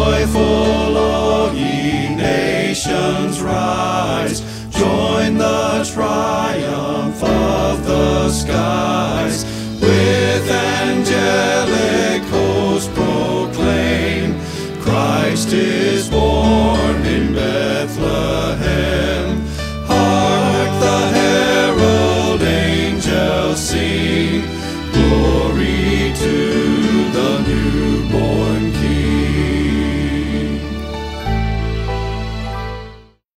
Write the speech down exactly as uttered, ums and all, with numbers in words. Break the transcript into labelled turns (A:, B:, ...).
A: Joyful, all ye nations, rise. Join the triumph of the sky.